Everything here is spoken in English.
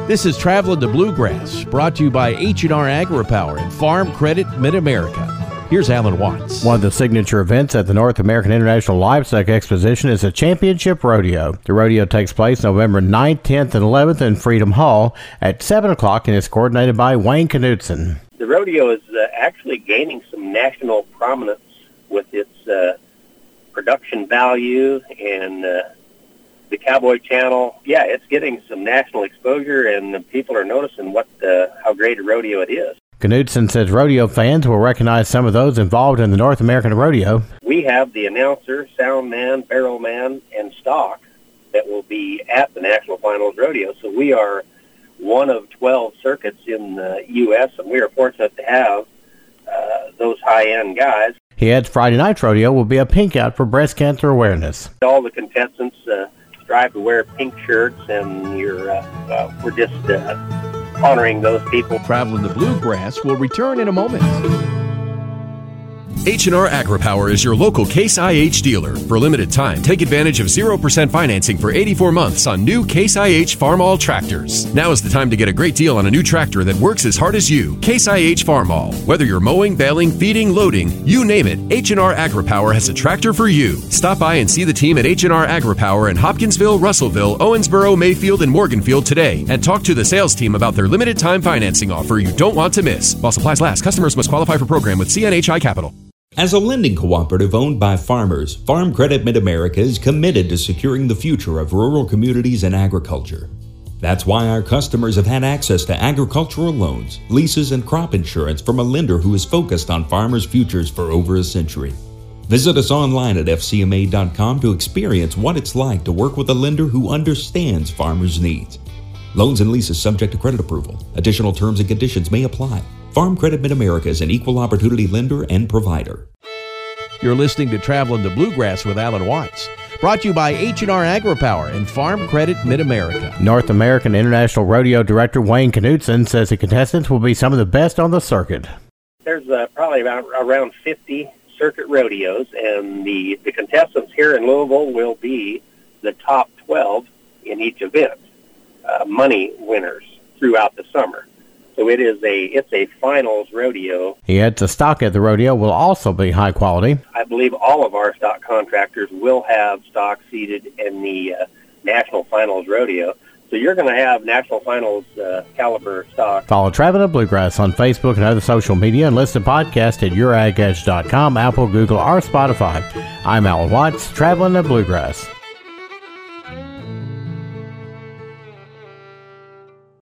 This is Traveling the Bluegrass, brought to you by H&R Agri-Power and Farm Credit Mid-America. Here's Alan Watts. One of the signature events at the North American International Livestock Exposition is the Championship Rodeo. The rodeo takes place November 9th, 10th, and 11th in Freedom Hall at 7 o'clock and is coordinated by Wayne Knutson. The rodeo is actually gaining some national prominence with its production value and the Cowboy Channel. Yeah, it's getting some national exposure, and people are noticing how great a rodeo it is. Knutson says rodeo fans will recognize some of those involved in the North American Rodeo. We have the announcer, sound man, barrel man, and stock that will be at the National Finals Rodeo. So we are one of 12 circuits in the U.S., and we are fortunate to have those high-end guys. He adds Friday night's rodeo will be a pink out for breast cancer awareness. All the contestants strive to wear pink shirts, and we're just honoring those people. Traveling the Bluegrass will return in a moment. H&R Agri-Power is your local Case IH dealer. For a limited time, take advantage of 0% financing for 84 months on new Case IH Farmall tractors. Now is the time to get a great deal on a new tractor that works as hard as you. Case IH Farmall. Whether you're mowing, baling, feeding, loading, you name it, H&R Agri-Power has a tractor for you. Stop by and see the team at H&R Agri-Power in Hopkinsville, Russellville, Owensboro, Mayfield, and Morganfield today, and talk to the sales team about their limited time financing offer you don't want to miss. While supplies last, customers must qualify for program with CNHI Capital. As a lending cooperative owned by farmers, Farm Credit Mid-America is committed to securing the future of rural communities and agriculture. That's why our customers have had access to agricultural loans, leases, and crop insurance from a lender who has focused on farmers' futures for over a century. Visit us online at fcma.com to experience what it's like to work with a lender who understands farmers' needs. Loans and leases subject to credit approval. Additional terms and conditions may apply. Farm Credit Mid-America is an equal opportunity lender and provider. You're listening to Traveling the Bluegrass with Alan Watts, brought to you by H&R Agri-Power and Farm Credit Mid-America. North American International Rodeo Director Wayne Knutson says the contestants will be some of the best on the circuit. There's probably around 50 circuit rodeos, and the contestants here in Louisville will be the top 12 in each event, money winners throughout the summer. So it's a finals rodeo. He adds the stock at the rodeo will also be high quality. I believe all of our stock contractors will have stock seated in the National Finals Rodeo. So you're going to have National Finals caliber stock. Follow Traveling the Bluegrass on Facebook and other social media, and listen to podcasts at youragedge.com, Apple, Google, or Spotify. I'm Alan Watts, Traveling the Bluegrass.